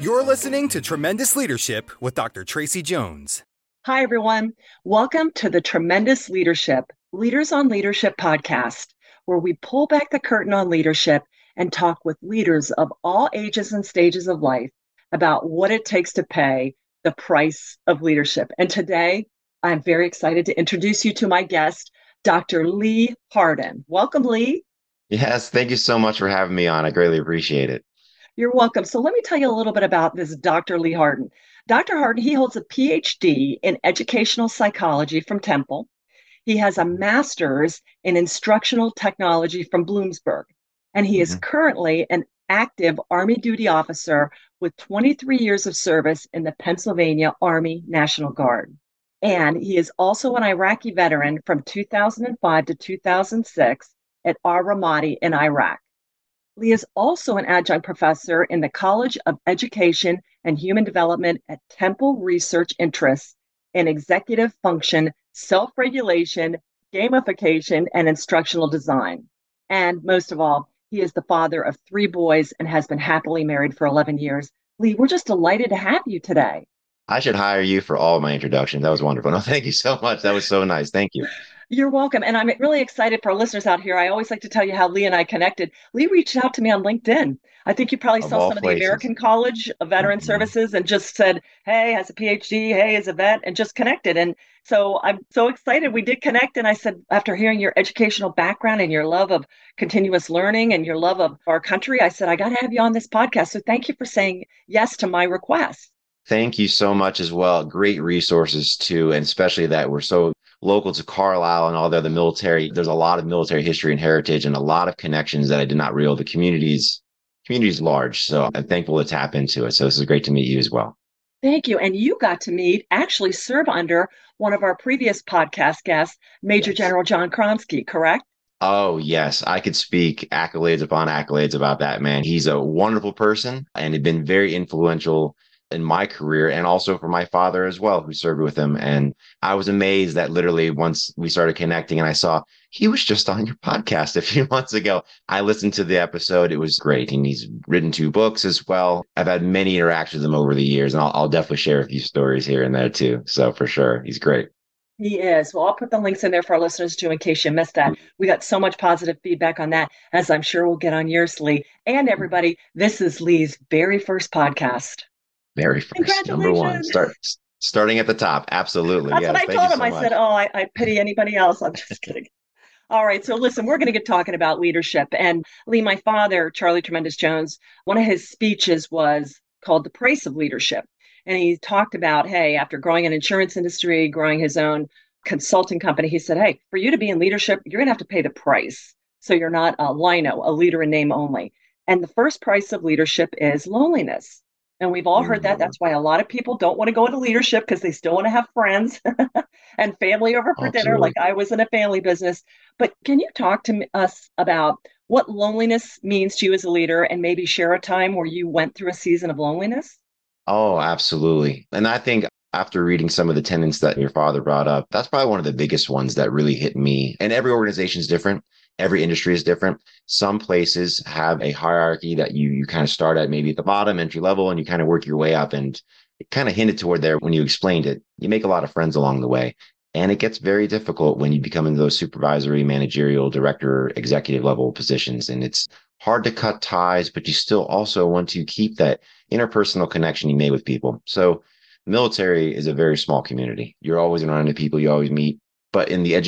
You're listening to Tremendous Leadership with Dr. Tracy Jones. Hi, everyone. Welcome to the Tremendous Leadership, Leaders on Leadership podcast, where we pull back the curtain on leadership and talk with leaders of all ages and stages of life about what it takes to pay the price of leadership. And today, I'm very excited to introduce you to my guest, Dr. Lee Harden. Welcome, Lee. Yes, thank you so much for having me on. I greatly appreciate it. You're welcome. So let me tell you a little bit about this Dr. Lee Harden. Dr. Harden, he holds a PhD in educational psychology from Temple. He has a master's in instructional technology from Bloomsburg, and he is currently an active Army duty officer with 23 years of service in the Pennsylvania Army National Guard. And he is also an Iraqi veteran from 2005 to 2006 at Al-Ramadi in Iraq. Lee is also an adjunct professor in the College of Education and Human Development at Temple Research Interests in Executive Function, Self-Regulation, Gamification, and Instructional Design. And most of all, he is the father of 3 boys and has been happily married for 11 years. Lee, we're just delighted to have you today. I should hire you for all of my introduction. That was wonderful. No, thank you so much. That was so nice. Thank you. You're welcome. And I'm really excited for our listeners out here. I always like to tell you how Lee and I connected. Lee reached out to me on LinkedIn. I think you probably saw some of the American College of Veteran Services and just said, hey, has a PhD, hey, is a vet, and just connected. And so I'm so excited we did connect. And I said, after hearing your educational background and your love of continuous learning and your love of our country, I said, I got to have you on this podcast. So thank you for saying yes to my request. Thank you so much as well. Great resources too, and especially that we're so local to Carlisle and all the other military. There's a lot of military history and heritage and a lot of connections that I did not realize. The community's large, so I'm thankful to tap into it. So this is great to meet you as well. Thank you. And you got to actually serve under one of our previous podcast guests, Major General John Kronsky, correct? Oh, yes. I could speak accolades upon accolades about that man. He's a wonderful person and had been very influential in my career and also for my father as well, who served with him. And I was amazed that literally once we started connecting and I saw he was just on your podcast a few months ago. I listened to the episode. It was great. And he's written 2 books as well. I've had many interactions with him over the years, and I'll definitely share a few stories here and there too. So for sure, he's great. He is. Well, I'll put the links in there for our listeners too, in case you missed that. We got so much positive feedback on that, as I'm sure we'll get on yours, Lee. And everybody, this is Lee's very first podcast. Very first, number 1. Starting at the top. Absolutely. That's yes. what I told him. I said, I pity anybody else. I'm just kidding. All right. So listen, we're going to get talking about leadership. And Lee, my father, Charlie Tremendous Jones, one of his speeches was called The Price of Leadership. And he talked about, hey, after growing an insurance industry, growing his own consulting company, he said, hey, for you to be in leadership, you're going to have to pay the price. So you're not a lino, a leader in name only. And the first price of leadership is loneliness. And we've all heard that. That's why a lot of people don't want to go into leadership because they still want to have friends and family over for dinner, like I was in a family business. But can you talk to us about what loneliness means to you as a leader and maybe share a time where you went through a season of loneliness? Oh, absolutely. And I think after reading some of the tenets that your father brought up, that's probably one of the biggest ones that really hit me. And every organization is different. Every industry is different. Some places have a hierarchy that you kind of start at maybe at the bottom, entry level, and you kind of work your way up. And it kind of hinted toward there when you explained it. You make a lot of friends along the way. And it gets very difficult when you become in those supervisory, managerial, director, executive level positions. And it's hard to cut ties, but you still also want to keep that interpersonal connection you made with people. So military is a very small community. You're always around the people you always meet. But in the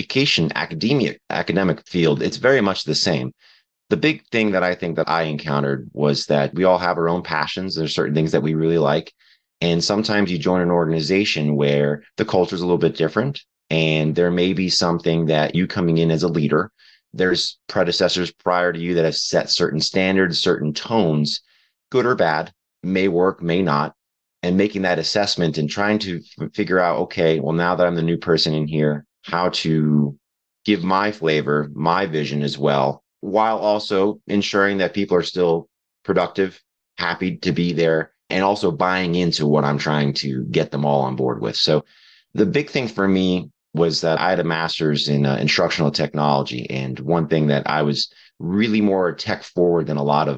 academic field, it's very much the same. The big thing that I think that I encountered was that we all have our own passions. There's certain things that we really like. And sometimes you join an organization where the culture is a little bit different. And there may be something that you coming in as a leader, there's predecessors prior to you that have set certain standards, certain tones, good or bad, may work, may not. And making that assessment and trying to figure out, okay, well, now that I'm the new person in here, how to give my flavor, my vision as well, while also ensuring that people are still productive, happy to be there, and also buying into what I'm trying to get them all on board with. So the big thing for me was that I had a master's in instructional technology. And one thing that I was really more tech forward than a lot of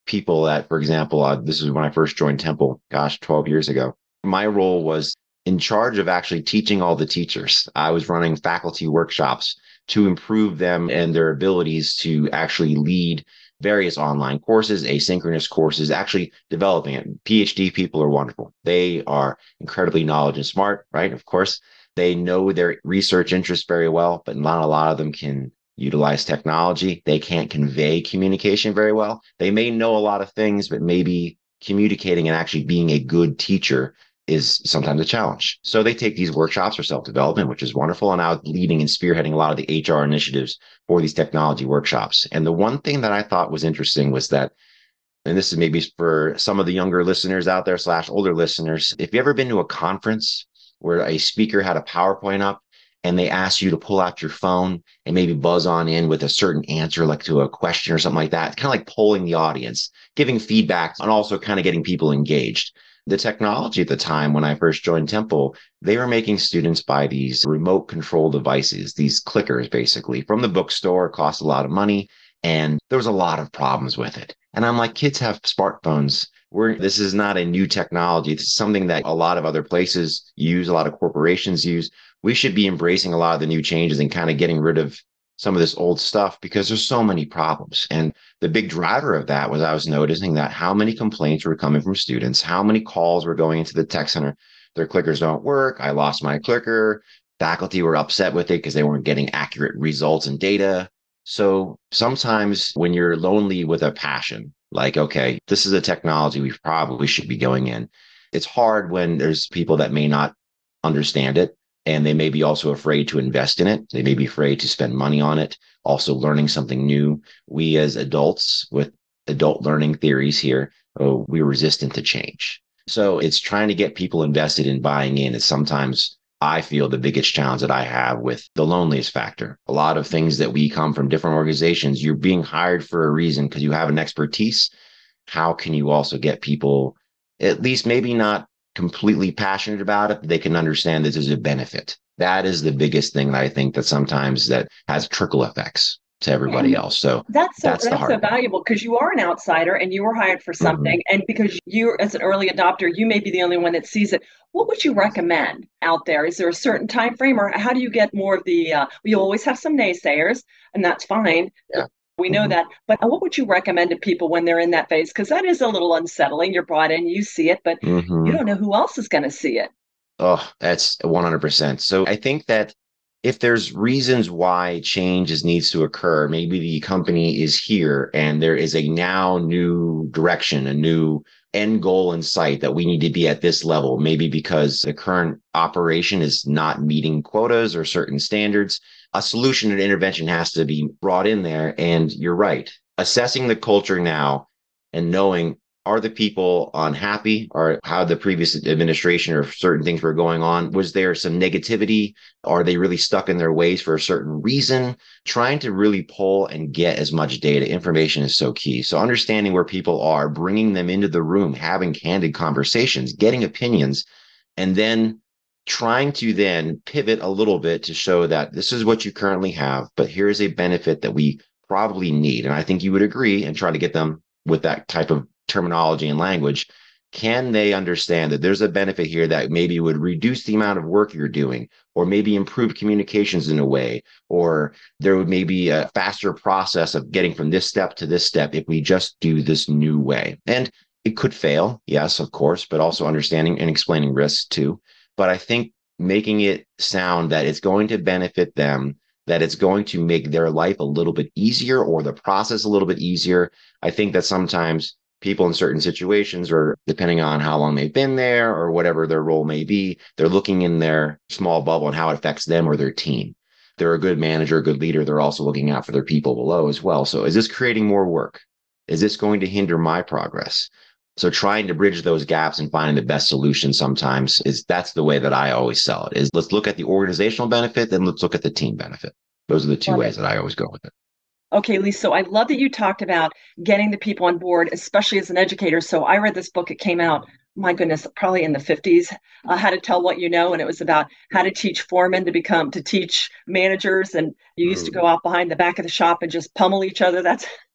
people that, for example, this is when I first joined Temple, gosh, 12 years ago. My role was in charge of actually teaching all the teachers. I was running faculty workshops to improve them and their abilities to actually lead various online courses, asynchronous courses, actually developing it. PhD people are wonderful. They are incredibly knowledge and smart, right? Of course, they know their research interests very well, but not a lot of them can utilize technology. They can't convey communication very well. They may know a lot of things, but maybe communicating and actually being a good teacher is sometimes a challenge. So they take these workshops for self-development, which is wonderful. And I was leading and spearheading a lot of the HR initiatives for these technology workshops. And the one thing that I thought was interesting was that, and this is maybe for some of the younger listeners out there / older listeners, if you've ever been to a conference where a speaker had a PowerPoint up and they asked you to pull out your phone and maybe buzz on in with a certain answer, like to a question or something like that, it's kind of like polling the audience, giving feedback, and also kind of getting people engaged. The technology at the time when I first joined Temple, they were making students buy these remote control devices, these clickers basically from the bookstore, cost a lot of money. And there was a lot of problems with it. And I'm like, kids have smartphones. This is not a new technology. This is something that a lot of other places use, a lot of corporations use. We should be embracing a lot of the new changes and kind of getting rid of some of this old stuff because there's so many problems. And the big driver of that was I was noticing that how many complaints were coming from students, how many calls were going into the tech center. Their clickers don't work. I lost my clicker. Faculty were upset with it because they weren't getting accurate results and data. So sometimes when you're lonely with a passion, like, okay, this is a technology we probably should be going in. It's hard when there's people that may not understand it. And they may be also afraid to invest in it. They may be afraid to spend money on it. Also learning something new. We as adults with adult learning theories here, we're resistant to change. So it's trying to get people invested in buying in is sometimes I feel the biggest challenge that I have with the loneliest factor. A lot of things that we come from different organizations, you're being hired for a reason because you have an expertise. How can you also get people, at least maybe not completely passionate about it, they can understand that there's a benefit. That is the biggest thing that I think that sometimes that has trickle effects to everybody else. So that's so valuable because you are an outsider and you were hired for something. Mm-hmm. And because you, as an early adopter, you may be the only one that sees it. What would you recommend out there? Is there a certain time frame, or how do you get more of the, you always have some naysayers, and that's fine. Yeah. We know that. But what would you recommend to people when they're in that phase? Because that is a little unsettling. You're brought in, you see it, but you don't know who else is going to see it. Oh, that's 100%. So I think that if there's reasons why changes needs to occur, maybe the company is here and there is a now new direction, a new end goal in sight that we need to be at this level, maybe because the current operation is not meeting quotas or certain standards. A solution and intervention has to be brought in there. And you're right. Assessing the culture now and knowing, are the people unhappy, or how the previous administration or certain things were going on? Was there some negativity? Are they really stuck in their ways for a certain reason? Trying to really pull and get as much data. Information is so key. So understanding where people are, bringing them into the room, having candid conversations, getting opinions, and then trying to then pivot a little bit to show that this is what you currently have, but here's a benefit that we probably need. And I think you would agree, and try to get them with that type of terminology and language. Can they understand that there's a benefit here that maybe would reduce the amount of work you're doing, or maybe improve communications in a way, or there would maybe a faster process of getting from this step to this step if we just do this new way? And it could fail, yes, of course, but also understanding and explaining risks too. But I think making it sound that it's going to benefit them, that it's going to make their life a little bit easier or the process a little bit easier. I think that sometimes people in certain situations, or depending on how long they've been there or whatever their role may be, they're looking in their small bubble and how it affects them or their team. They're a good manager, a good leader. They're also looking out for their people below as well. So is this creating more work? Is this going to hinder my progress? So trying to bridge those gaps and finding the best solution sometimes that's the way that I always sell it, is let's look at the organizational benefit, then let's look at the team benefit. Those are the two ways that I always go with it. Okay, Lee, so I love that you talked about getting the people on board, especially as an educator. So I read this book. It came out, my goodness, probably in the 50s, How to Tell What You Know. And it was about how to teach foremen to teach managers. And you used to go out behind the back of the shop and just pummel each other. That's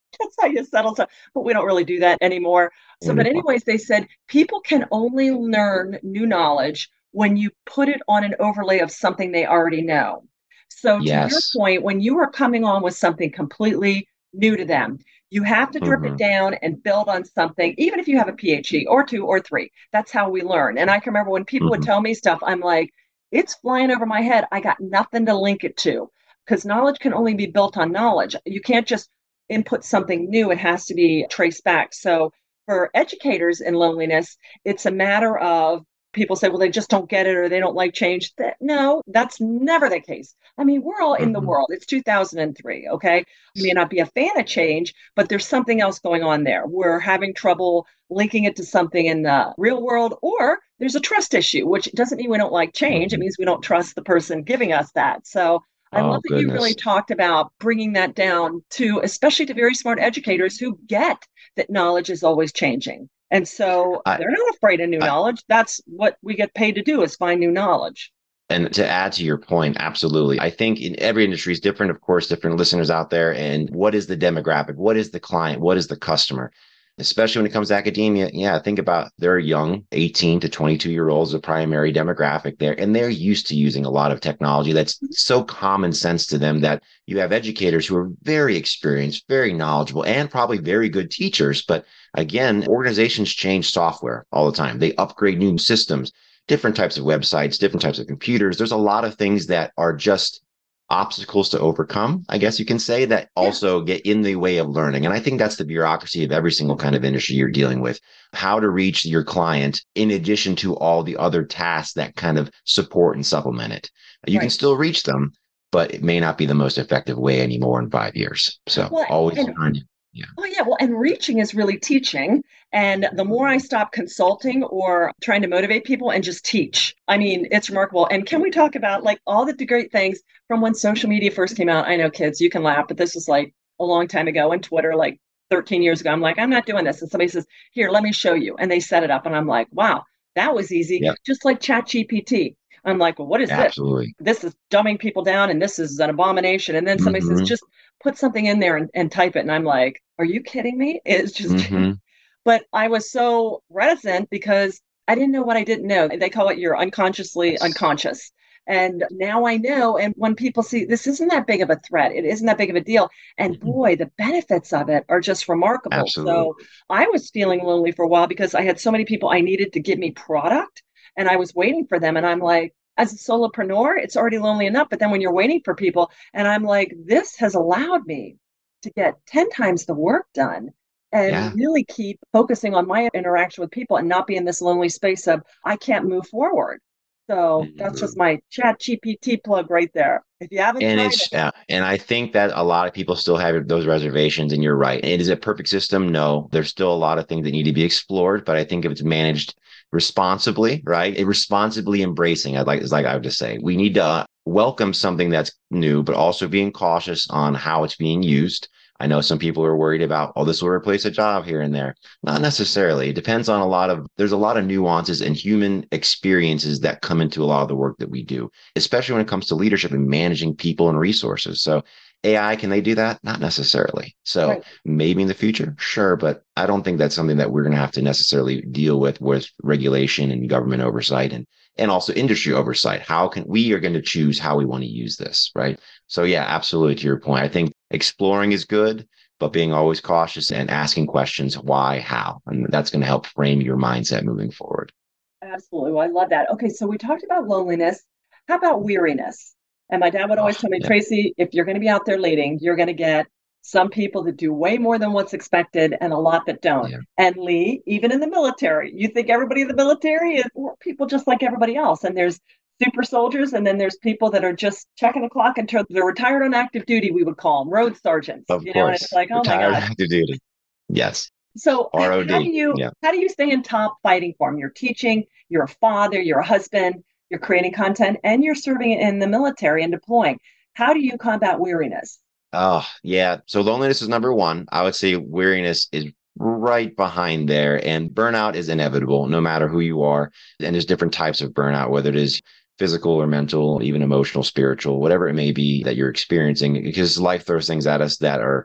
That's how you settle stuff. But we don't really do that anymore. So, but Anymore. anyways, they said people can only learn new knowledge when you put it on an overlay of something they already know. So, to your Yes. point, when you are coming on with something completely new to them, you have to drip it Hmm. down and build on something, even if you have a PhD or two or three. That's how we learn. And I can remember when people would Hmm. tell me stuff, I'm like, it's flying over my head. I got nothing to link it to because knowledge can only be built on knowledge. You can't just input something new, it has to be traced back. So for educators in loneliness, it's a matter of people say, well, they just don't get it or they don't like change. No, that's never the case. I mean, we're all in the Hmm. world. It's 2003. Okay. I may not be a fan of change, but there's something else going on there. We're having trouble linking it to something in the real world, or there's a trust issue, which doesn't mean we don't like change. It Hmm. means we don't trust the person giving us that. So I love Oh, that you really goodness. talked about bringing that down to, especially to very smart educators who get that knowledge is always changing. And so I, they're not afraid of new I, knowledge. That's what we get paid to do is find new knowledge. and to add to your point, absolutely. I think in every industry is different, of course, different listeners out there. And what is the demographic? What is the client? What is the customer? Especially when it comes to academia. Yeah, think about they're young, 18 to 22-year-olds, the primary demographic there. And they're used to using a lot of technology that's so common sense to them that you have educators who are very experienced, very knowledgeable, and probably very good teachers. But again, organizations change software all the time. They upgrade new systems, different types of websites, different types of computers. There's a lot of things that are just obstacles to overcome, I guess you can say, that Yeah, also get in the way of learning. And I think that's the bureaucracy of every single kind of industry you're dealing with, how to reach your client in addition to all the other tasks that kind of support and supplement it. You can right. still reach them, but it may not be the most effective way anymore in 5 years. So Well, always and trying to, yeah. oh, yeah. Well, and reaching is really teaching. And the more I Mhm. stop consulting or trying to motivate people and just teach, I mean, it's remarkable. And can we talk about like all the great things from when social media first came out? I know kids, you can laugh, but this was like a long time ago, and Twitter, like 13 years ago. I'm like, I'm not doing this. And somebody says, here, let me show you. And they set it up. And I'm like, wow, that was easy. Yep. Just like Chat GPT. I'm like, well, what is this? Absolutely. This is dumbing people down and this is an abomination. And then somebody says, Hmm. just put something in there and type it. And I'm like, are you kidding me? It's just, Hmm. but I was so reticent because I didn't know what I didn't know. They call it your unconsciously Yes. unconscious. And now I know. And when people see this isn't that big of a threat, it isn't that big of a deal. And Mhm. boy, the benefits of it are just remarkable. So Absolutely. I was feeling lonely for a while because I had so many people I needed to give me product and I was waiting for them. And I'm like, as a solopreneur, it's already lonely enough. But then when you're waiting for people, and I'm like, this has allowed me to get 10 times the work done and Yeah. really keep focusing on my interaction with people and not be in this lonely space of I can't move forward. So that's just Mhm. my Chat GPT plug right there. If you haven't And tried it's it, yeah, and I think that a lot of people still have those reservations, and you're right. It is a perfect system. No, there's still a lot of things that need to be explored, but I think if it's managed responsibly, right, responsibly embracing, is like I would just say, we need to welcome something that's new, but also being cautious on how it's being used. I know some people are worried about, oh, this will replace a job here and there. Not necessarily. It depends on there's a lot of nuances and human experiences that come into a lot of the work that we do, especially when it comes to leadership and managing people and resources. So AI, can they do that? Not necessarily. So right. maybe in the future, sure, but I don't think that's something that we're going to have to necessarily deal with regulation and government oversight and also industry oversight. How can we are going to choose how we want to use this, right? So yeah, absolutely to your point. I think exploring is good, but being always cautious and asking questions, why, how, and that's going to help frame your mindset moving forward. Absolutely. Well, I love that. Okay, so we talked about loneliness. How about weariness? And my dad would Oh, always tell me, yeah, Tracy, if you're going to be out there leading, you're going to get some people that do way more than what's expected and a lot that don't. yeah, And Lee, even in the military, you think everybody in the military is people just like everybody else. And there's super soldiers, and then there's people that are just checking the clock until they're retired on active duty, we would call them road sergeants, of and it's course. like, oh my Retired God. active duty. Yes. So how do ROD. you Yeah. how do you stay in top fighting form? You're teaching, you're a father, you're a husband, you're creating content, and you're serving in the military and deploying. How do you combat weariness? Oh, yeah. So loneliness is number one. I would say weariness is right behind there, and burnout is inevitable no matter who you are. And there's different types of burnout, whether it is physical or mental, even emotional, spiritual, whatever it may be that you're experiencing, because life throws things at us that are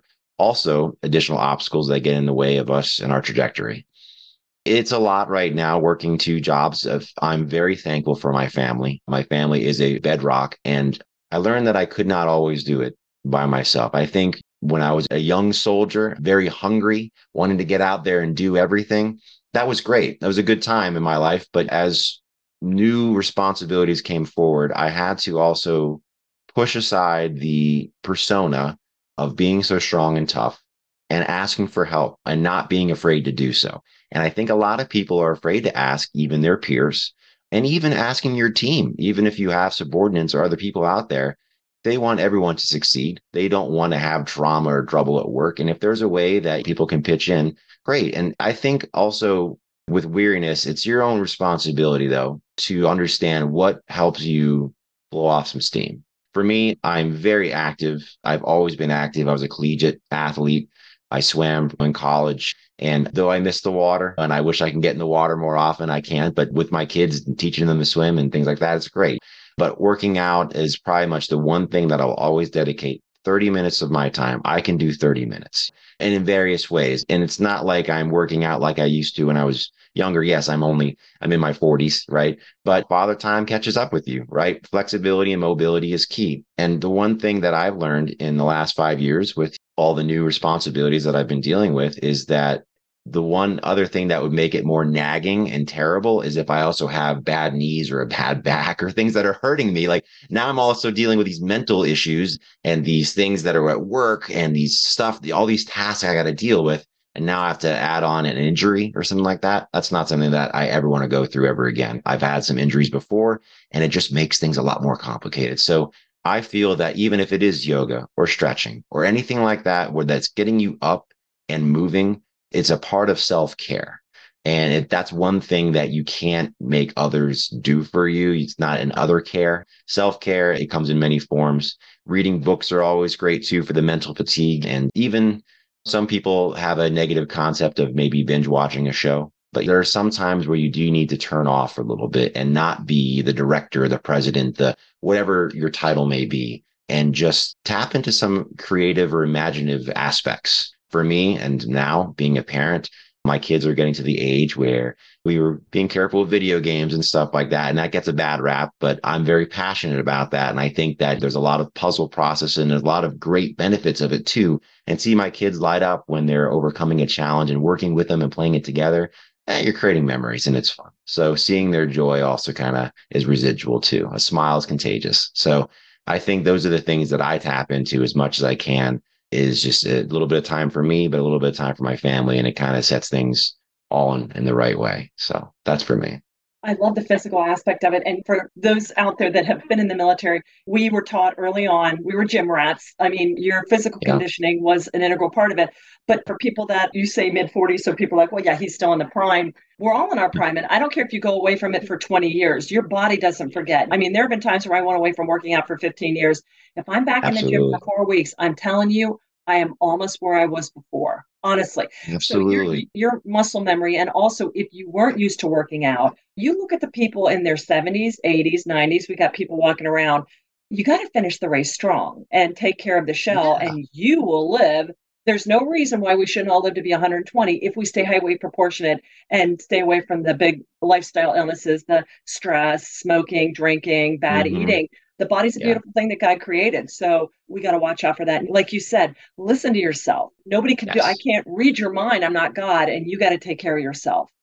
also additional obstacles that get in the way of us and our trajectory. It's a lot right now working two jobs. I'm very thankful for my family. My family is a bedrock, and I learned that I could not always do it by myself. I think when I was a young soldier, very hungry, wanting to get out there and do everything, that was great. That was a good time in my life. But as new responsibilities came forward, I had to also push aside the persona of being so strong and tough and asking for help and not being afraid to do so. And I think a lot of people are afraid to ask even their peers and even asking your team, even if you have subordinates or other people out there. They want everyone to succeed. They don't want to have trauma or trouble at work. And if there's a way that people can pitch in, great. And I think also with weariness, it's your own responsibility, though, to understand what helps you blow off some steam. For me, I'm very active. I've always been active. I was a collegiate athlete. I swam in college. And though I miss the water and I wish I can get in the water more often, I can't. But with my kids and teaching them to swim and things like that, it's great. But working out is probably much the one thing that I'll always dedicate 30 minutes of my time. I can do 30 minutes and in various ways. And it's not like I'm working out like I used to when I was younger. Yes, I'm in my 40s, right? But father time catches up with you, right? Flexibility and mobility is key. And the one thing that I've learned in the last 5 years with all the new responsibilities that I've been dealing with is that the one other thing that would make it more nagging and terrible is if I also have bad knees or a bad back or things that are hurting me. Like now I'm also dealing with these mental issues and these things that are at work and these stuff, all these tasks I got to deal with. And now I have to add on an injury or something like that. That's not something that I ever want to go through ever again. I've had some injuries before and it just makes things a lot more complicated. So I feel that even if it is yoga or stretching or anything like that, where that's getting you up and moving, it's a part of self-care. And that's one thing that you can't make others do for you. It's not an other care. Self-care, it comes in many forms. Reading books are always great too for the mental fatigue. And even some people have a negative concept of maybe binge watching a show. But there are some times where you do need to turn off a little bit and not be the director, the president, the whatever your title may be, and just tap into some creative or imaginative aspects. For me, and now being a parent, my kids are getting to the age where we were being careful with video games and stuff like that. And that gets a bad rap, but I'm very passionate about that. And I think that there's a lot of puzzle process and there's a lot of great benefits of it too. And see my kids light up when they're overcoming a challenge and working with them and playing it together. You're creating memories and it's fun. So seeing their joy also kind of is residual too. A smile is contagious. So I think those are the things that I tap into as much as I can. Is just a little bit of time for me, but a little bit of time for my family. And it kind of sets things all in the right way. So that's for me. I love the physical aspect of it. And for those out there that have been in the military, we were taught early on, we were gym rats. I mean, your physical conditioning was an integral part of it. But for people that you say mid 40s, so people are like, well, yeah, he's still in the prime. We're all in our prime. And I don't care if you go away from it for 20 years, your body doesn't forget. I mean, there have been times where I went away from working out for 15 years. If I'm back in the gym for 4 weeks, I'm telling you, I am almost where I was before, honestly. Absolutely. So your muscle memory, and also if you weren't used to working out, you look at the people in their 70s, 80s, 90s, we got people walking around. You got to finish the race strong and take care of the shell, and you will live. There's no reason why we shouldn't all live to be 120 if we stay height weight proportionate and stay away from the big lifestyle illnesses, the stress, smoking, drinking, bad eating. The body's a beautiful thing that God created. So we got to watch out for that. And like you said, listen to yourself. Nobody can I can't read your mind. I'm not God. And you got to take care of yourself.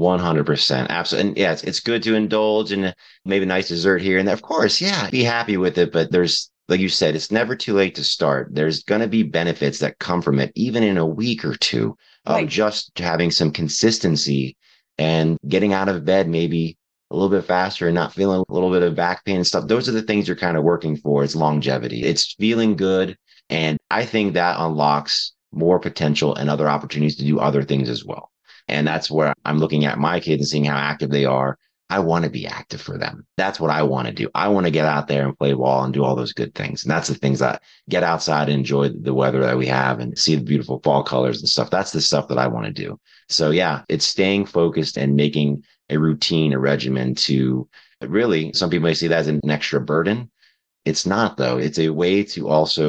100%. Absolutely. And yeah, it's good to indulge in maybe a nice dessert here and there. Of course, yeah, be happy with it. But there's, like you said, it's never too late to start. There's going to be benefits that come from it, even in a week or two of just having some consistency and getting out of bed maybe a little bit faster and not feeling a little bit of back pain and stuff. Those are the things you're kind of working for. It's longevity. It's feeling good. And I think that unlocks more potential and other opportunities to do other things as well. And that's where I'm looking at my kids and seeing how active they are. I want to be active for them. That's what I want to do. I want to get out there and play ball and do all those good things. And that's the things that get outside and enjoy the weather that we have and see the beautiful fall colors and stuff. That's the stuff that I want to do. So yeah, it's staying focused and making a routine, a regimen to really, some people may see that as an extra burden. It's not though. It's a way to also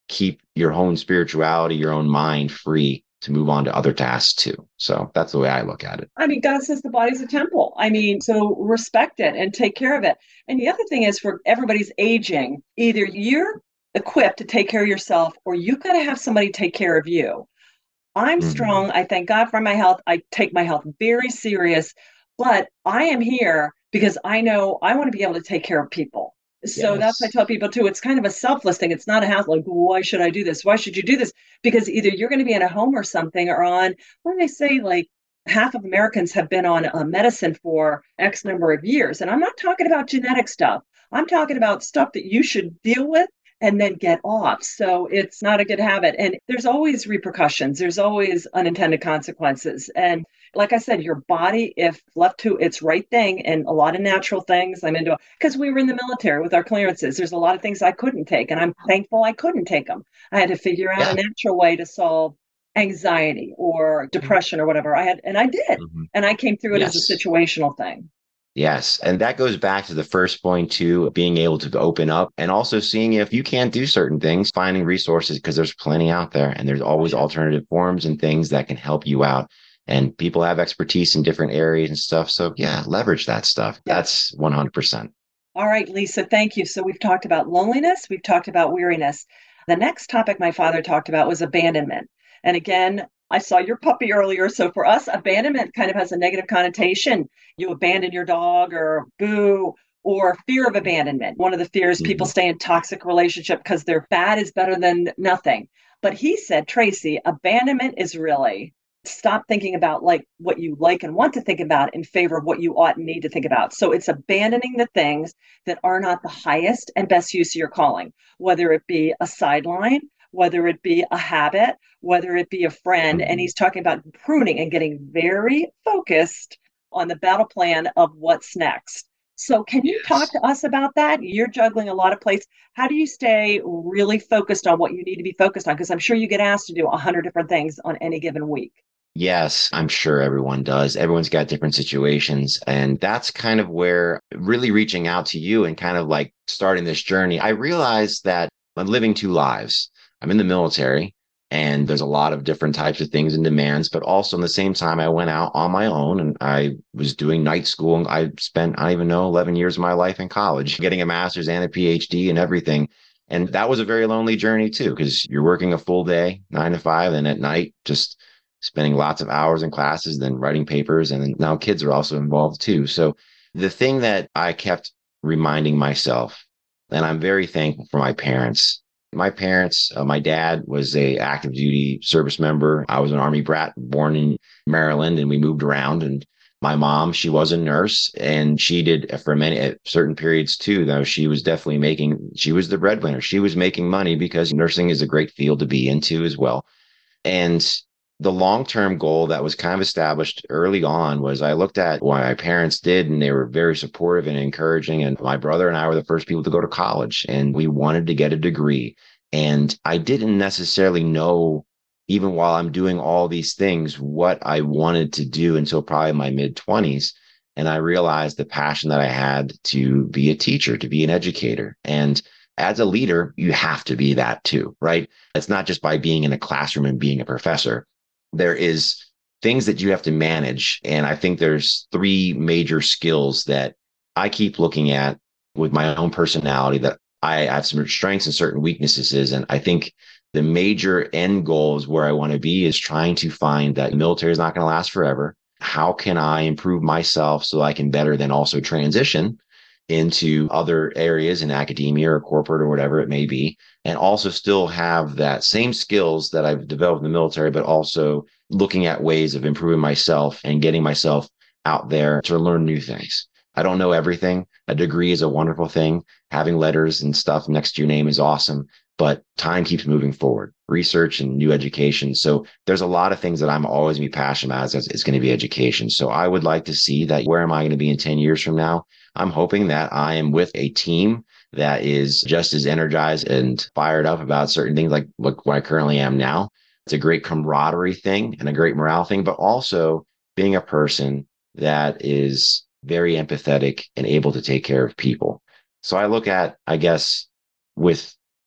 keep your own spirituality, your own mind free to move on to other tasks too. So that's the way I look at it. I mean, God says the body's a temple. I mean, so respect it and take care of it. And the other thing is for everybody's aging, either you're equipped to take care of yourself or you've got to have somebody take care of you. I'm Mm-hmm. strong. I thank God for my health. I take my health very serious, but I am here because I know I want to be able to take care of people. So that's what I Yes. tell people too. It's kind of a selfless thing. It's not a house like, why should I do this? Why should you do this? Because either you're going to be in a home or something, or on, when they say like half of Americans have been on medicine for X number of years. And I'm not talking about genetic stuff. I'm talking about stuff that you should deal with and then get off. So it's not a good habit. And there's always repercussions, there's always unintended consequences. And like I said, your body, if left to its right thing, and a lot of natural things I'm into, because we were in the military with our clearances, there's a lot of things I couldn't take. And I'm thankful I couldn't take them. I had to figure out a Yeah. natural way to solve anxiety or depression or whatever I had. And I did. Mm-hmm. And I came through it as a Yes. situational thing. Yes. And that goes back to the first point too, being able to open up and also seeing if you can't do certain things, finding resources because there's plenty out there and there's Oh, always yeah. alternative forms and things that can help you out. And people have expertise in different areas and stuff. So yeah, leverage that stuff. Yeah. That's 100%. All right, Lisa, thank you. So we've talked about loneliness, we've talked about weariness. The next topic my father talked about was abandonment. And again, I saw your puppy earlier. So for us, abandonment kind of has a negative connotation. You abandon your dog or boo, or fear of abandonment. One of the fears people Mhm. stay in toxic relationship because their bad is better than nothing. But he said, Tracy, abandonment is really stop thinking about like what you like and want to think about in favor of what you ought and need to think about. So it's abandoning the things that are not the highest and best use of your calling, whether it be a sideline, whether it be a habit, whether it be a friend. And Mhm. he's talking about pruning and getting very focused on the battle plan of what's next. So, can you talk Yes. to us about that? You're juggling a lot of plates. How do you stay really focused on what you need to be focused on? Because I'm sure you get asked to do 100 different things on any given week. Yes, I'm sure everyone does. Everyone's got different situations. And that's kind of where really reaching out to you and kind of like starting this journey. I realized that I'm living two lives. I'm in the military and there's a lot of different types of things and demands, but also in the same time, I went out on my own and I was doing night school. And I spent, I don't even know, 11 years of my life in college, getting a master's and a PhD and everything. And that was a very lonely journey too, because you're working a full day, 9 to 5, and at night, just spending lots of hours in classes, then writing papers. And then now kids are also involved too. So the thing that I kept reminding myself, and I'm very thankful for my parents. My parents, my dad was a active duty service member. I was an Army brat born in Maryland and we moved around. And my mom, she was a nurse and she did for many at certain periods too, though she was definitely she was the breadwinner. She was making money because nursing is a great field to be into as well. And the long term goal that was kind of established early on was I looked at what my parents did, and they were very supportive and encouraging. And my brother and I were the first people to go to college, and we wanted to get a degree. And I didn't necessarily know, even while I'm doing all these things, what I wanted to do until probably my mid 20s. And I realized the passion that I had to be a teacher, to be an educator. And as a leader, you have to be that too, right? It's not just by being in a classroom and being a professor. There is things that you have to manage. And I think there's three major skills that I keep looking at with my own personality that I have some strengths and certain weaknesses. And I think the major end goal is where I want to be is trying to find that the military is not going to last forever. How can I improve myself so I can better then also transition into other areas in academia or corporate or whatever it may be, and also still have that same skills that I've developed in the military, but also looking at ways of improving myself and getting myself out there to learn new things. I don't know everything. A degree is a wonderful thing. Having letters and stuff next to your name is awesome, but time keeps moving forward, research and new education. So there's a lot of things that I'm always be passionate about as it's going to be education. So I would like to see that where am I going to be in 10 years from now? I'm hoping that I am with a team that is just as energized and fired up about certain things like what I currently am now. It's a great camaraderie thing and a great morale thing, but also being a person that is very empathetic and able to take care of people. So I look at, I guess, with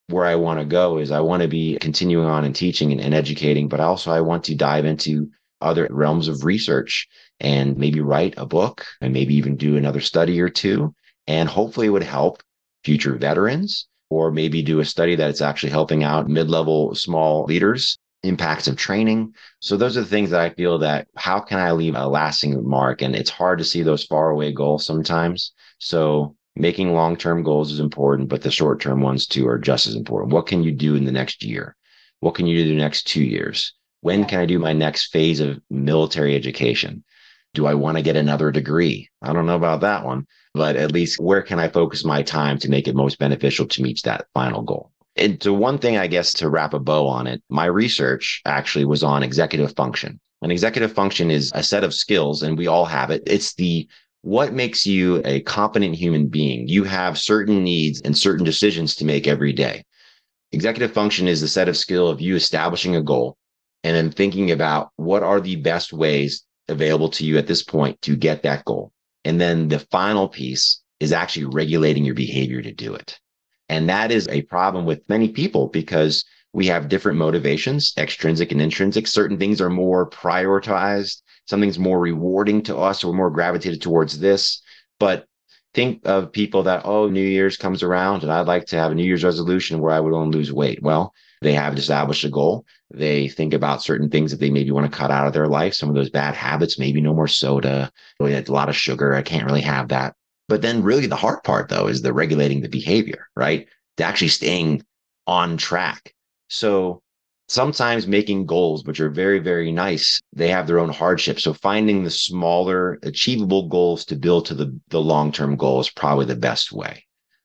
where I want to go is I want to be continuing on and teaching and educating, but also I want to dive into other realms of research and maybe write a book and maybe even do another study or two. And hopefully it would help future veterans, or maybe do a study that it's actually helping out mid-level small leaders, impacts of training. So those are the things that I feel that how can I leave a lasting mark? And it's hard to see those faraway goals sometimes. So making long-term goals is important, but the short-term ones too are just as important. What can you do in the next year? What can you do the next 2 years? When can I do my next phase of military education? Do I want to get another degree? I don't know about that one, but at least where can I focus my time to make it most beneficial to reach that final goal? And so one thing, I guess, to wrap a bow on it, my research actually was on executive function. An executive function is a set of skills, and we all have it. It's what makes you a competent human being. You have certain needs and certain decisions to make every day. Executive function is the set of skill of you establishing a goal and then thinking about what are the best ways available to you at this point to get that goal. And then the final piece is actually regulating your behavior to do it. And that is a problem with many people because we have different motivations, extrinsic and intrinsic. Certain things are more prioritized. Something's more rewarding to us. We're more gravitated towards this. But think of people that, oh, New Year's comes around and I'd like to have a New Year's resolution where I would only lose weight. Well, they have established a goal. They think about certain things that they maybe want to cut out of their life. Some of those bad habits, maybe no more soda, really a lot of sugar. I can't really have that. But then really the hard part, though, is the regulating the behavior, right? To actually staying on track. So sometimes making goals, which are very, very nice, they have their own hardships. So finding the smaller, achievable goals to build to the long-term goal is probably the best way.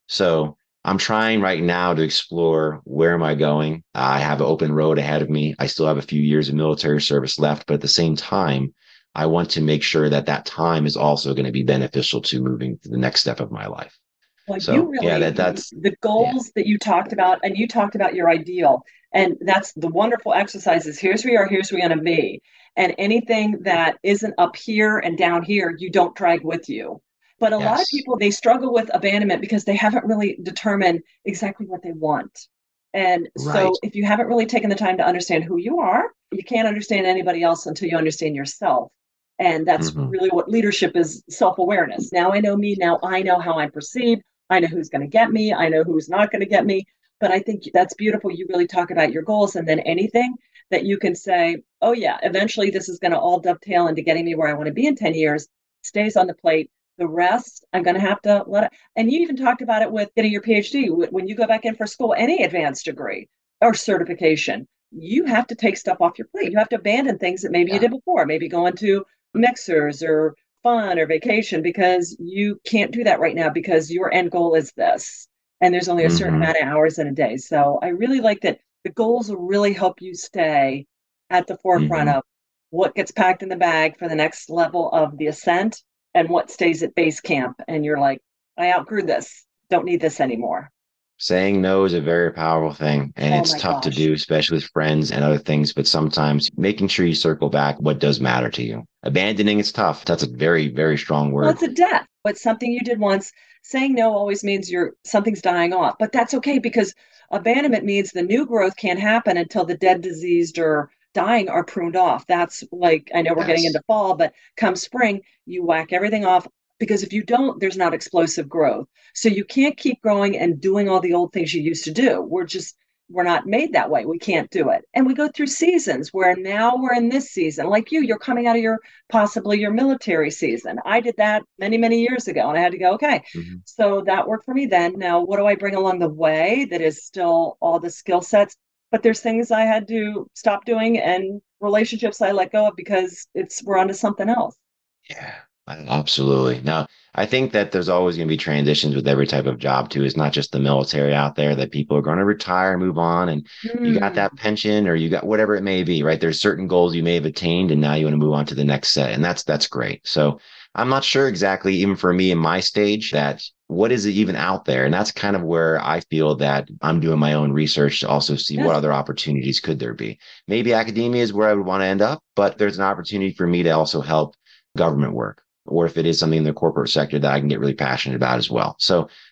So I'm trying right now to explore where am I going. I have an open road ahead of me. I still have a few years of military service left, but at the same time, I want to make sure that that time is also going to be beneficial to moving to the next step of my life. Well, So you really, yeah, that's the goals that you talked about, and you talked about your ideal, and that's the wonderful exercises. Here's where we are, here's where we're going to be. And anything that isn't up here and down here, you don't drag with you. But a lot of yes, people, they struggle with abandonment because they haven't really determined exactly what they want. And right. so if you haven't really taken the time to understand who you are, you can't understand anybody else until you understand yourself. And that's Hmm. really what leadership is, self-awareness. Now I know me, now I know how I'm perceived. I know who's going to get me. I know who's not going to get me. But I think that's beautiful. You really talk about your goals and then anything that you can say, oh, yeah, eventually this is going to all dovetail into getting me where I want to be in 10 years, stays on the plate. The rest, I'm going to have to let it. And you even talked about it with getting your PhD. When you go back in for school, any advanced degree or certification, you have to take stuff off your plate. You have to abandon things that maybe you Yeah. did before, maybe going to mixers or fun or vacation, because you can't do that right now because your end goal is this. And there's only a certain Hmm. amount of hours in a day. So I really like that the goals will really help you stay at the forefront Hmm. of what gets packed in the bag for the next level of the ascent and what stays at base camp. And you're like, I outgrew this. Don't need this anymore. Saying no is a very powerful thing, and Oh it's my tough to gosh. do, especially with friends and other things. But sometimes making sure you circle back what does matter to you. Abandoning is tough. That's a very, very strong Well, word. it's a death. It's something you did once. Saying no always means something's dying off, but that's okay because abandonment means the new growth can't happen until the dead, diseased, or dying are pruned off. That's like, I know we're getting Yes. into fall, but come spring, you whack everything off because if you don't, there's not explosive growth. So you can't keep growing and doing all the old things you used to do. We're not made that way. We can't do it. And we go through seasons where now we're in this season. Like you're coming out of possibly your military season. I did that many, many years ago, and I had to go, okay, Hmm. so that worked for me then. Now, what do I bring along the way that is still all the skill sets? But there's things I had to stop doing and relationships I let go of because we're onto something else. Yeah, absolutely. Now, I think that there's always going to be transitions with every type of job too. It's not just the military out there that people are going to retire, move on, and you got Hmm. that pension or you got whatever it may be, right? There's certain goals you may have attained, and now you want to move on to the next set, and that's great. So I'm not sure exactly, even for me in my stage, that what is it even out there, and that's kind of where I feel that I'm doing my own research to also see what Yes. other opportunities could there be. Maybe academia is where I would want to end up, but there's an opportunity for me to also help government work, or if it is something in the corporate sector that I can get really passionate about as well. So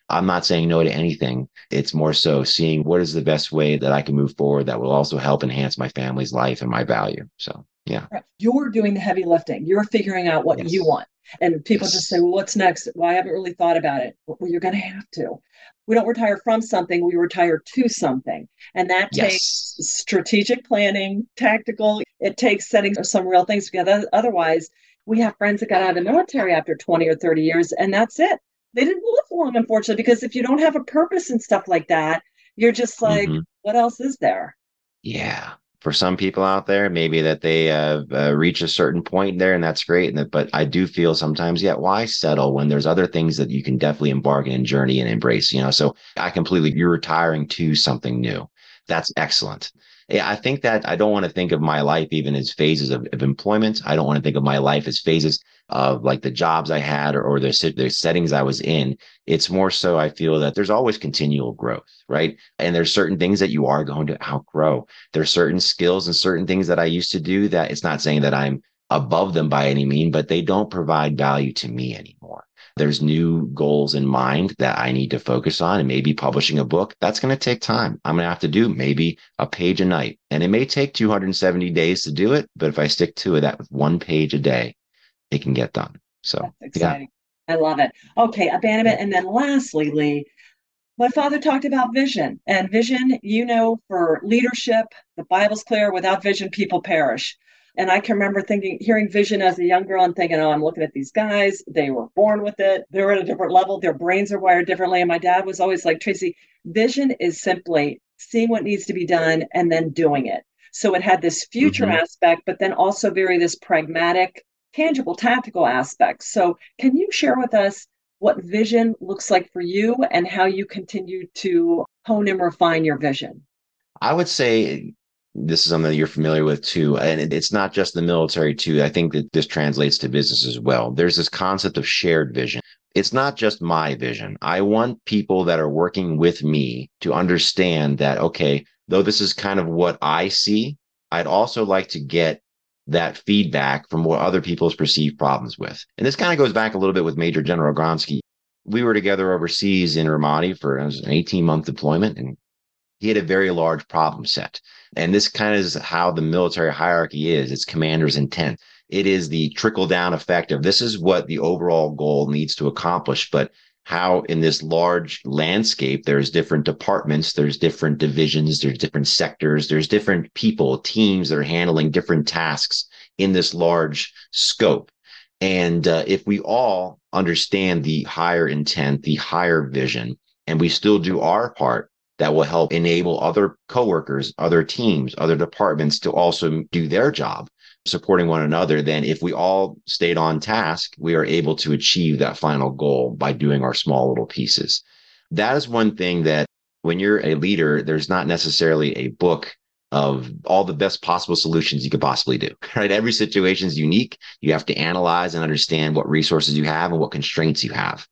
I'm not saying no to anything. It's more so seeing what is the best way that I can move forward that will also help enhance my family's life and my value. So, yeah. You're doing the heavy lifting. You're figuring out what you Yes. want. And people just say, Yes. well, what's next? Well, I haven't really thought about it. Well, you're going to have to. We don't retire from something, we retire to something. And that takes Yes. strategic planning, tactical, it takes setting some real things together. Otherwise, we have friends that got out of the military after 20 or 30 years, and that's it. They didn't live long, unfortunately, because if you don't have a purpose and stuff like that, you're just like, Hmm. what else is there? Yeah. For some people out there, maybe that they reach a certain point there, and that's great. But I do feel sometimes, yeah, why settle when there's other things that you can definitely embark and journey and embrace? So I completely, you're retiring to something new. That's excellent. Yeah, I think that I don't want to think of my life even as phases of employment. I don't want to think of my life as phases of like the jobs I had or the settings I was in. It's more so I feel that there's always continual growth, right? And there's certain things that you are going to outgrow. There's certain skills and certain things that I used to do that it's not saying that I'm above them by any mean, but they don't provide value to me anymore. There's new goals in mind that I need to focus on, and maybe publishing a book. That's going to take time. I'm going to have to do maybe a page a night, and it may take 270 days to do it. But if I stick to it, that with one page a day, it can get done. So, That's yeah. exciting. I love it. Okay, abandonment. And then lastly, Lee, my father talked about vision, and vision, for leadership, the Bible's clear, without vision, people perish. And I can remember hearing vision as a young girl and thinking, oh, I'm looking at these guys. They were born with it. They're at a different level. Their brains are wired differently. And my dad was always like, Tracy, vision is simply seeing what needs to be done and then doing it. So it had this future Hmm. aspect, but then also very this pragmatic, tangible, tactical aspect. So can you share with us what vision looks like for you and how you continue to hone and refine your vision? I would say this is something that you're familiar with too. And it's not just the military too. I think that this translates to business as well. There's this concept of shared vision. It's not just my vision. I want people that are working with me to understand that, okay, though this is kind of what I see, I'd also like to get that feedback from what other people's perceived problems with. And this kind of goes back a little bit with Major General Gronsky. We were together overseas in Ramadi for an 18-month deployment, and he had a very large problem set. And this kind of is how the military hierarchy is. It's commander's intent. It is the trickle down effect of this is what the overall goal needs to accomplish. But how in this large landscape, there's different departments, there's different divisions, there's different sectors, there's different people, teams that are handling different tasks in this large scope. And if we all understand the higher intent, the higher vision, and we still do our part, that will help enable other coworkers, other teams, other departments to also do their job, supporting one another. Then if we all stayed on task, we are able to achieve that final goal by doing our small little pieces. That is one thing that when you're a leader, there's not necessarily a book of all the best possible solutions you could possibly do, right? Every situation is unique. You have to analyze and understand what resources you have and what constraints you have.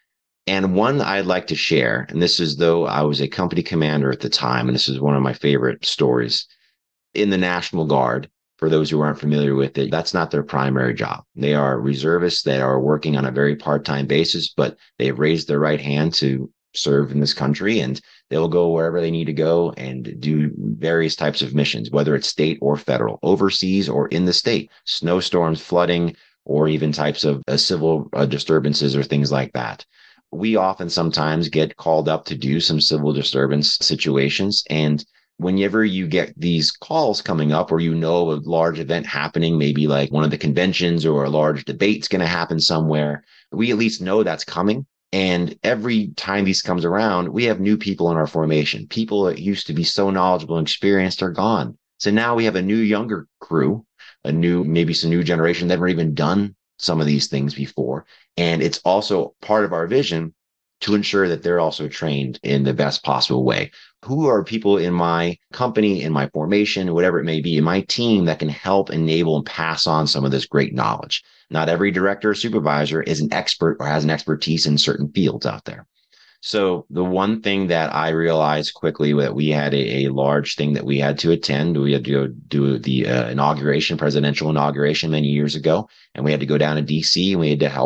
And one I'd like to share, and this is though I was a company commander at the time, and this is one of my favorite stories in the National Guard. For those who aren't familiar with it, that's not their primary job. They are reservists that are working on a very part-time basis, but they've raised their right hand to serve in this country, and they'll go wherever they need to go and do various types of missions, whether it's state or federal, overseas or in the state, snowstorms, flooding, or even types of civil disturbances or things like that. We often sometimes get called up to do some civil disturbance situations. And whenever you get these calls coming up, or a large event happening, maybe like one of the conventions or a large debate's going to happen somewhere, we at least know that's coming. And every time these comes around, we have new people in our formation. People that used to be so knowledgeable and experienced are gone. So now we have a new younger crew, maybe some new generation that never even done some of these things before. And it's also part of our vision to ensure that they're also trained in the best possible way. Who are people in my company, in my formation, whatever it may be, in my team that can help enable and pass on some of this great knowledge? Not every director or supervisor is an expert or has an expertise in certain fields out there. So the one thing that I realized quickly that we had a large thing that we had to attend. We had to go do the presidential inauguration many years ago, and we had to go down to DC and we had to help.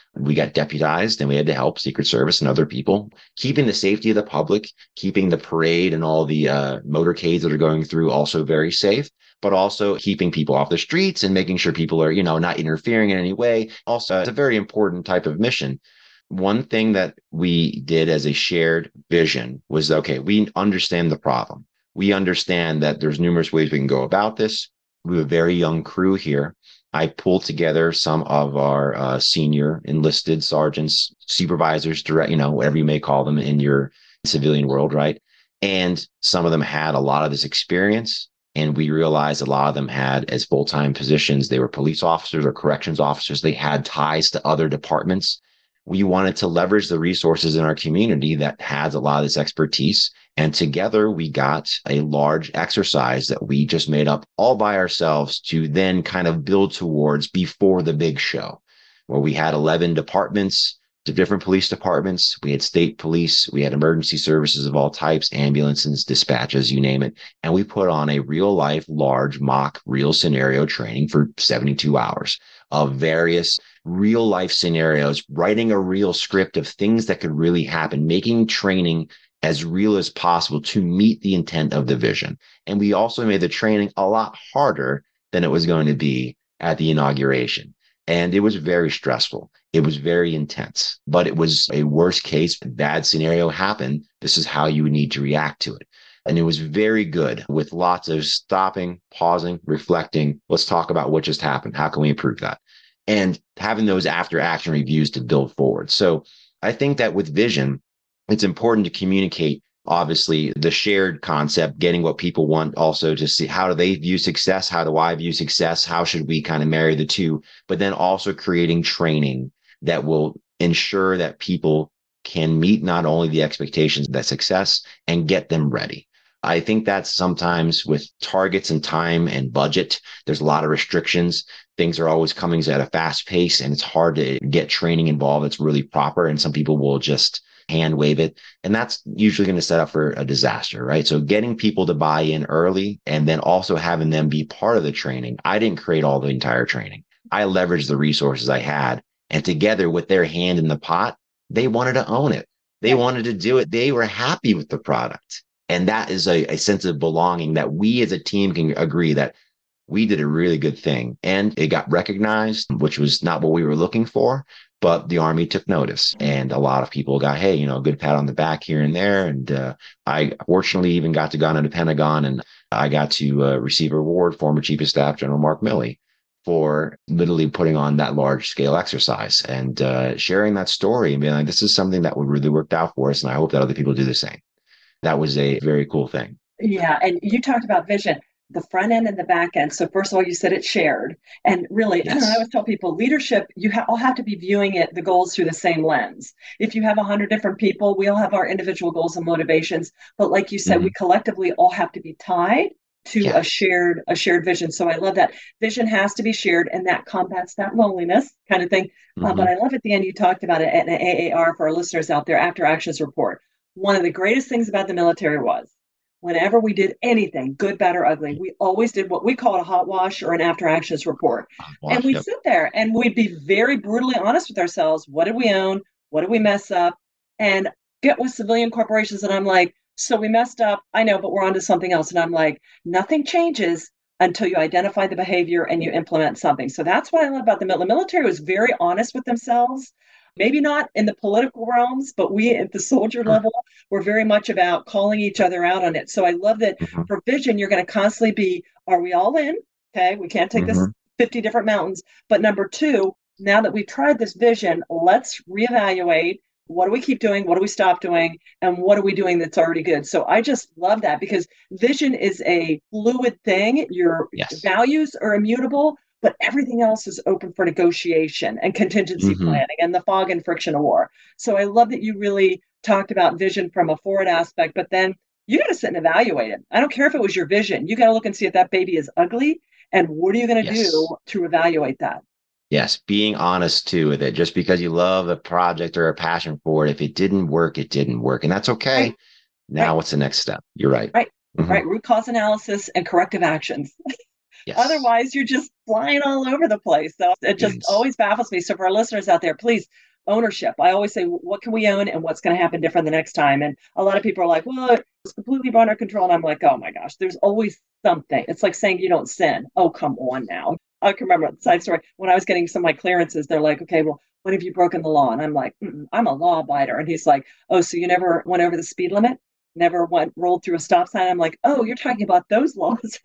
We got deputized and we had to help Secret Service and other people, keeping the safety of the public, keeping the parade and all the motorcades that are going through also very safe, but also keeping people off the streets and making sure people are, not interfering in any way. Also, it's a very important type of mission. One thing that we did as a shared vision was, okay, we understand the problem. We understand that there's numerous ways we can go about this. We have a very young crew here. I pulled together some of our senior enlisted sergeants, supervisors, direct, whatever you may call them in your civilian world, right? And some of them had a lot of this experience. And we realized a lot of them had, as full-time positions, they were police officers or corrections officers. They had ties to other departments. We wanted to leverage the resources in our community that has a lot of this expertise. And together we got a large exercise that we just made up all by ourselves to then kind of build towards before the big show, where we had 11 departments, to different police departments. We had state police, we had emergency services of all types, ambulances, dispatches, you name it. And we put on a real life, large mock real scenario training for 72 hours of various real life scenarios, writing a real script of things that could really happen, making training as real as possible to meet the intent of the vision. And we also made the training a lot harder than it was going to be at the inauguration. And it was very stressful. It was very intense, but it was a worst case, bad scenario happened. This is how you would need to react to it. And it was very good with lots of stopping, pausing, reflecting. Let's talk about what just happened. How can we improve that? And having those after action reviews to build forward. So I think that with vision, it's important to communicate, obviously, the shared concept, getting what people want also to see how do they view success? How do I view success? How should we kind of marry the two? But then also creating training that will ensure that people can meet not only the expectations of that success and get them ready. I think that sometimes with targets and time and budget, there's a lot of restrictions. Things are always coming at a fast pace and it's hard to get training involved that's really proper. And some people will just hand wave it. And that's usually going to set up for a disaster, right? So getting people to buy in early and then also having them be part of the training. I didn't create all the entire training. I leveraged the resources I had. And together with their hand in the pot, they wanted to own it. They wanted to do it. They were happy with the product. And that is a sense of belonging that we as a team can agree that we did a really good thing. And it got recognized, which was not what we were looking for, but the Army took notice. And a lot of people got, hey, a good pat on the back here and there. And I fortunately even got to go into the Pentagon and I got to receive a reward, former Chief of Staff General Mark Milley, for literally putting on that large scale exercise and sharing that story and being like, this is something that would really worked out for us. And I hope that other people do the same. That was a very cool thing. Yeah. And you talked about vision, the front end and the back end. So first of all, you said it's shared. And really, yes. I always tell people leadership, you all have to be viewing it, the goals through the same lens. If you have 100 different people, we all have our individual goals and motivations. But like you said, we collectively all have to be tied to a shared vision. So I love that. Vision has to be shared, and that combats that loneliness kind of thing. But I love at the end, you talked about it at an AAR for our listeners out there, after actions report. One of the greatest things about the military was whenever we did anything, good, bad, or ugly, we always did what we call a hot wash or an after actions report. And we'd sit there and we'd be very brutally honest with ourselves. What did we own? What did we mess up? And get with civilian corporations. And I'm like, so we messed up. I know, but we're on to something else. And I'm like, nothing changes until you identify the behavior and you implement something. So that's what I love about the military. The military was very honest with themselves. Maybe not in the political realms, but we at the soldier level, we're very much about calling each other out on it. So I love that for vision, you're going to constantly be, are we all in? Okay, we can't take this 50 different mountains. But number two, now that we've tried this vision, let's reevaluate. What do we keep doing? What do we stop doing? And what are we doing that's already good? So I just love that because vision is a fluid thing. Your values are immutable, but everything else is open for negotiation and contingency planning and the fog and friction of war. So I love that you really talked about vision from a forward aspect, but then you got to sit and evaluate it. I don't care if it was your vision. You got to look and see if that baby is ugly and what are you going to do to evaluate that? Yes, being honest too with it. Just because you love a project or a passion for it, if it didn't work, it didn't work. And that's okay. Right. Now what's the next step? You're right. Right. Right. Root cause analysis and corrective actions. Yes. Otherwise, you're just flying all over the place. So it just Yes. always baffles me. So for our listeners out there, please, ownership. I always say, what can we own and what's going to happen different the next time? And a lot of people are like, well, it's completely beyond our control. And I'm like, oh my gosh, there's always something. It's like saying you don't sin. Oh, come on now. I can remember the side story when I was getting some of my clearances. They're like, okay, well, when have you broken the law? And I'm like, I'm a law abider. And he's like, oh, so you never went over the speed limit? Never went rolled through a stop sign? I'm like, oh, you're talking about those laws.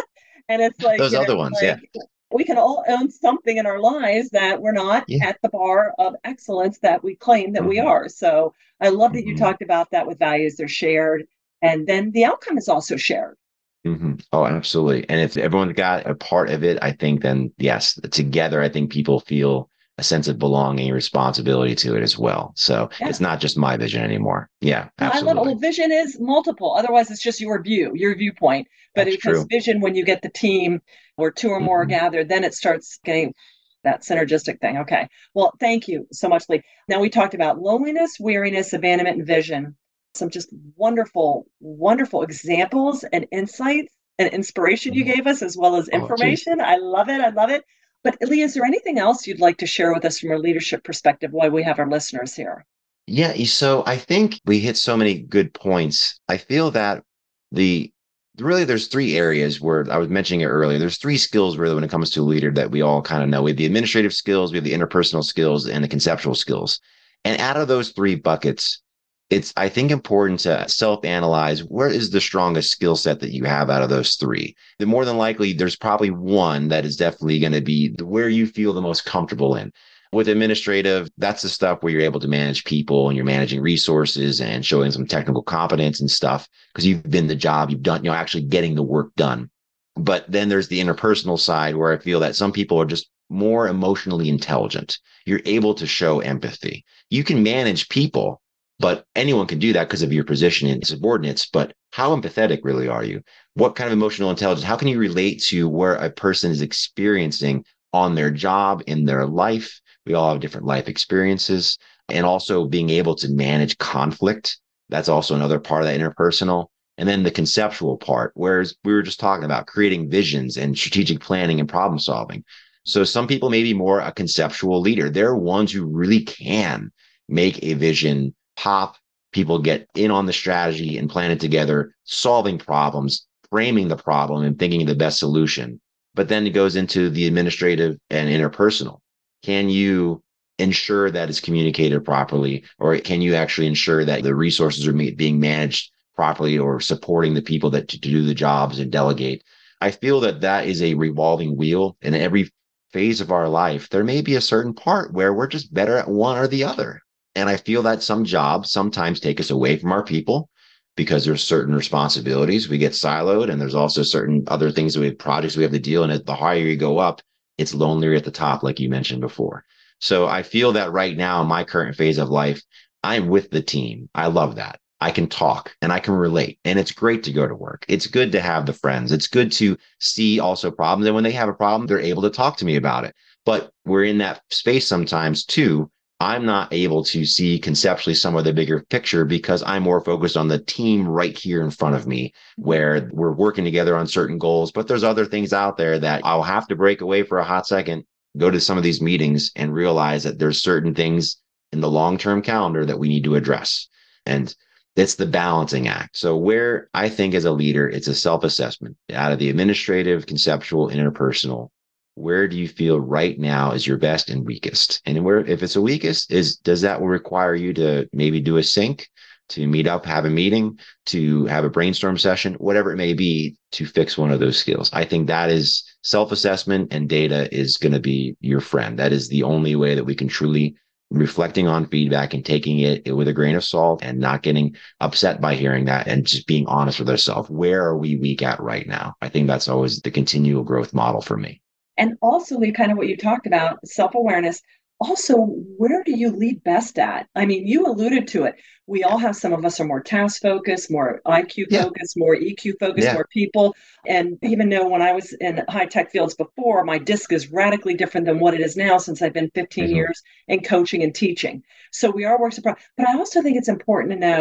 And it's like, Those other ones. Yeah. we can all own something in our lives that we're not Yeah. at the bar of excellence that we claim that we Hmm. are. So I love that you Hmm. talked about that with values, they're shared. And then the outcome is also shared. Hmm. Oh, absolutely. And if everyone's got a part of it, I think then, yes, together, I think people feel a sense of belonging and responsibility to it as well. So Yeah. it's not just my vision anymore. Yeah, I love it. absolutely. Well, vision is multiple. Otherwise, it's just your viewpoint. But That's because true. vision, when you get the team or two or more Hmm. gathered, then it starts getting that synergistic thing. Okay. Well, thank you so much, Lee. Now we talked about loneliness, weariness, abandonment, and vision. Some just wonderful, wonderful examples and insights and inspiration you gave us, as well as Oh, geez. information. I love it. I love it. But Lee, is there anything else you'd like to share with us from a leadership perspective while we have our listeners here? Yeah, so I think we hit so many good points. I feel that the really there's three areas where I was mentioning it earlier. There's three skills really when it comes to a leader that we all kind of know. We have the administrative skills, we have the interpersonal skills, and the conceptual skills. And out of those three buckets, it's I think important to self-analyze where is the strongest skill set that you have out of those three. The more than likely, there's probably one that is definitely going to be where you feel the most comfortable in. With administrative, that's the stuff where you're able to manage people and you're managing resources and showing some technical competence and stuff because you've been the job, you've done, actually getting the work done. But then there's the interpersonal side where I feel that some people are just more emotionally intelligent. You're able to show empathy. You can manage people, but anyone can do that because of your position in subordinates. But how empathetic really are you? What kind of emotional intelligence? How can you relate to where a person is experiencing on their job, in their life? We all have different life experiences. And also being able to manage conflict. That's also another part of that interpersonal. And then the conceptual part, whereas we were just talking about creating visions and strategic planning and problem solving. So some people may be more a conceptual leader. They're ones who really can make a vision pop. People get in on the strategy and plan it together, solving problems, framing the problem and thinking of the best solution. But then it goes into the administrative and interpersonal. Can you ensure that it's communicated properly, or can you actually ensure that the resources are being managed properly, or supporting the people that to do the jobs and delegate? I feel that that is a revolving wheel. In every phase of our life, there may be a certain part where we're just better at one or the other. And I feel that some jobs sometimes take us away from our people because there's certain responsibilities we get siloed, and there's also certain other things that we have projects we have to deal. And the higher you go up, it's lonelier at the top, like you mentioned before. So I feel that right now in my current phase of life, I'm with the team. I love that. I can talk and I can relate. And it's great to go to work. It's good to have the friends. It's good to see also problems. And when they have a problem, they're able to talk to me about it. But we're in that space sometimes too. I'm not able to see conceptually some of the bigger picture because I'm more focused on the team right here in front of me, where we're working together on certain goals. But there's other things out there that I'll have to break away for a hot second, go to some of these meetings and realize that there's certain things in the long-term calendar that we need to address. And it's the balancing act. So where I think as a leader, it's a self-assessment out of the administrative, conceptual, interpersonal. Where do you feel right now is your best and weakest? And where, if it's a weakest, does that require you to maybe do a sync, to meet up, have a meeting, to have a brainstorm session, whatever it may be, to fix one of those skills? I think that is self-assessment, and data is going to be your friend. That is the only way that we can truly reflecting on feedback and taking it with a grain of salt and not getting upset by hearing that, and just being honest with ourselves. Where are we weak at right now? I think that's always the continual growth model for me. And also, Lee, kind of what you talked about, self-awareness. Also, where do you lead best at? I mean, you alluded to it. We all have, some of us are more task focused, more IQ Yeah. focused, more EQ focused, Yeah. more people. And even though when I was in high tech fields before, my disc is radically different than what it is now, since I've been 15 Mhm. years in coaching and teaching. So we are works in progress. But I also think it's important to know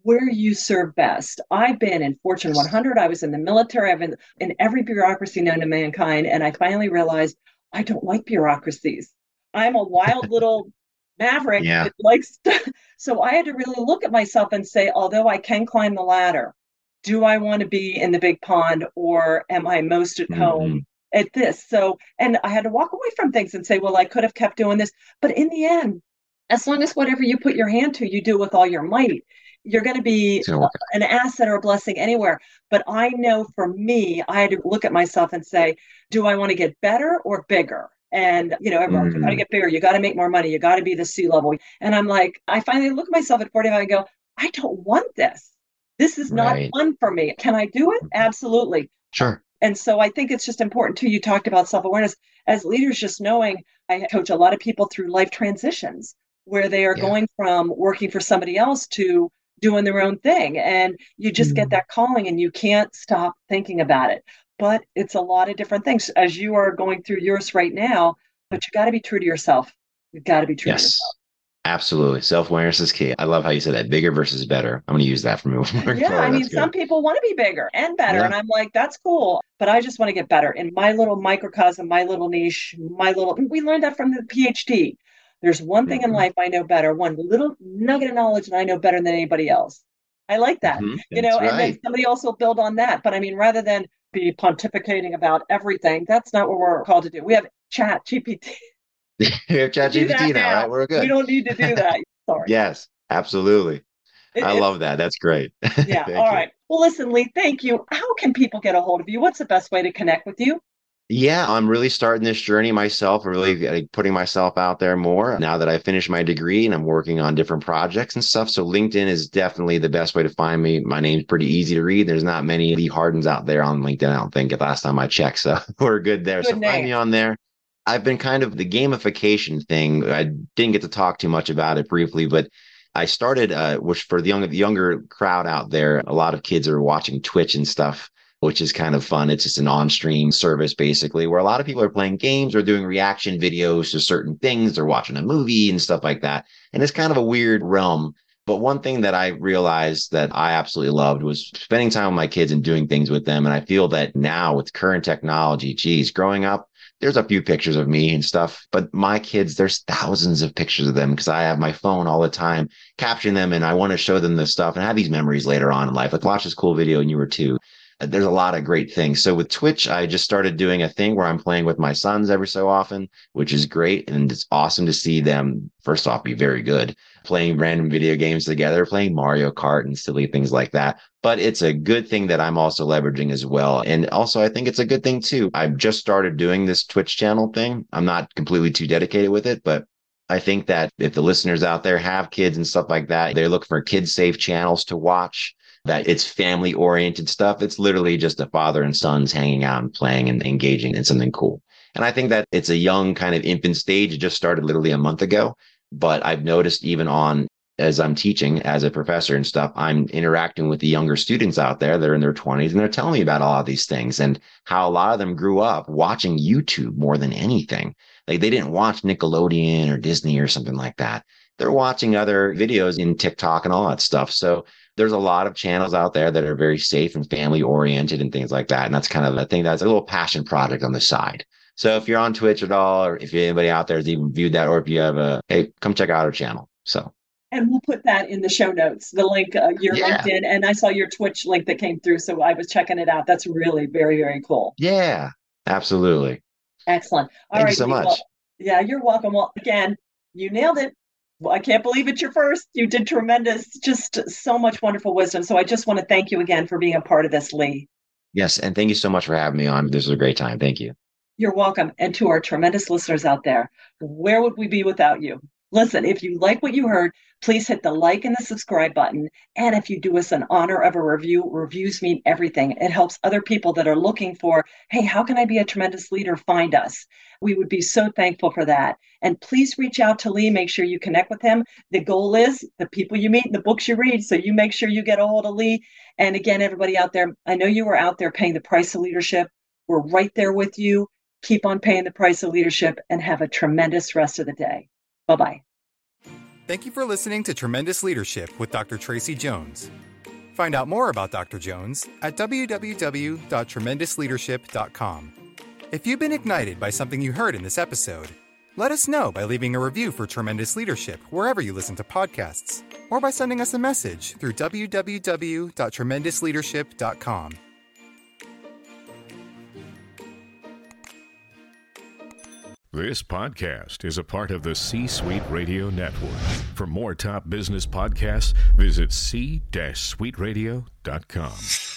where you serve best. I've been in Fortune 100. I was in the military. I've been in every bureaucracy known to mankind. And I finally realized I don't like bureaucracies. I'm a wild little maverick Yeah. that likes to, so I had to really look at myself and say, although I can climb the ladder, do I want to be in the big pond or am I most at Hmm. home at this? So, and I had to walk away from things and say, well, I could have kept doing this. But in the end, as long as whatever you put your hand to, you do with all your might, you're going to be It's gonna work out. an asset or a blessing anywhere. But I know for me, I had to look at myself and say, do I want to get better or bigger? And, everyone's, you got to Mm, get bigger. You got to make more money. You got to be the C-level. And I'm like, I finally look at myself at 45 and go, I don't want this. This is not right. fun for me. Can I do it? Absolutely. Sure. And so I think it's just important too. You talked about self-awareness as leaders, just knowing I coach a lot of people through life transitions where they are Yeah. going from working for somebody else to doing their own thing. And you just get Mm. that calling and you can't stop thinking about it. But it's a lot of different things as you are going through yours right now, but you got to be true to yourself. You've got to be true to yourself. Yes. Absolutely. Self-awareness is key. I love how you said that. Bigger versus better. I'm going to use that from moving Yeah, I forward. mean, That's some good. people want to be bigger and better. Yeah. And I'm like, that's cool. But I just want to get better in my little microcosm, my little niche, we learned that from the PhD. There's one thing in Hmm. life I know better, one little nugget of knowledge that I know better than anybody else. I like that, Hmm. That's and then right. somebody else will build on that. But I mean, rather than be pontificating about everything, that's not what we're called to do. We have Chat GPT We have to do that ChatGPT now, now. right? We're We good. don't need to do that. Sorry. Yes, absolutely. I It's love that. That's great. Yeah. All Thank you. right. Well, listen, Lee, thank you. How can people get a hold of you? What's the best way to connect with you? Yeah, I'm really starting this journey myself, really putting myself out there more now that I finished my degree and I'm working on different projects and stuff. So LinkedIn is definitely the best way to find me. My name's pretty easy to read. There's not many Lee Hardens out there on LinkedIn, I don't think, at last time I checked. So we're good there. Good So find name. me on there. I've been kind of the gamification thing. I didn't get to talk too much about it briefly, but I started, which for the younger crowd out there, a lot of kids are watching Twitch and stuff, which is kind of fun. It's just an on-stream service basically where a lot of people are playing games or doing reaction videos to certain things. They're watching a movie and stuff like that. And it's kind of a weird realm. But one thing that I realized that I absolutely loved was spending time with my kids and doing things with them. And I feel that now with current technology, geez, growing up, there's a few pictures of me and stuff, but my kids, there's thousands of pictures of them because I have my phone all the time capturing them and I want to show them this stuff and have these memories later on in life. Like watch this cool video and you were two. There's a lot of great things. So with Twitch, I just started doing a thing where I'm playing with my sons every so often, which is great. And it's awesome to see them, first off, be very good, playing random video games together, playing Mario Kart and silly things like that. But it's a good thing that I'm also leveraging as well. And also, I think it's a good thing too. I've just started doing this Twitch channel thing. I'm not completely too dedicated with it, but I think that if the listeners out there have kids and stuff like that, they're looking for kid safe channels to watch, that it's family oriented stuff. It's literally just a father and sons hanging out and playing and engaging in something cool. And I think that it's a young kind of infant stage. It just started literally a month ago. But I've noticed even on as I'm teaching as a professor and stuff, I'm interacting with the younger students out there that are in their 20s and they're telling me about all of these things and how a lot of them grew up watching YouTube more than anything. Like they didn't watch Nickelodeon or Disney or something like that. They're watching other videos in TikTok and all that stuff. So there's a lot of channels out there that are very safe and family oriented and things like that. And that's kind of a thing that's a little passion project on the side. So if you're on Twitch at all, or if anybody out there has even viewed that, or if you have hey, come check out our channel. So And we'll put that in the show notes, the link, your yeah, LinkedIn. And I saw your Twitch link that came through. So I was checking it out. That's really very, very cool. yeah, absolutely. Excellent. All Thank you right, so Lee. much. Well, yeah, you're welcome. Well, again, you nailed it. Well, I can't believe it's your first. You did tremendous, just so much wonderful wisdom. So I just want to thank you again for being a part of this, Lee. Yes. And thank you so much for having me on. This was a great time. Thank you. You're welcome. And to our tremendous listeners out there, where would we be without you? Listen, if you like what you heard, please hit the like and the subscribe button. And if you do us an honor of a review, reviews mean everything. It helps other people that are looking for, hey, how can I be a tremendous leader find us? We would be so thankful for that. And please reach out to Lee. Make sure you connect with him. The goal is the people you meet and the books you read. So you make sure you get a hold of Lee. And again, everybody out there, I know you are out there paying the price of leadership. We're right there with you. Keep on paying the price of leadership and have a tremendous rest of the day. Bye-bye. Thank you for listening to Tremendous Leadership with Dr. Tracy Jones. Find out more about Dr. Jones at www.tremendousleadership.com. If you've been ignited by something you heard in this episode, let us know by leaving a review for Tremendous Leadership wherever you listen to podcasts, or by sending us a message through www.tremendousleadership.com. This podcast is a part of the C-Suite Radio Network. For more top business podcasts, visit c-suiteradio.com.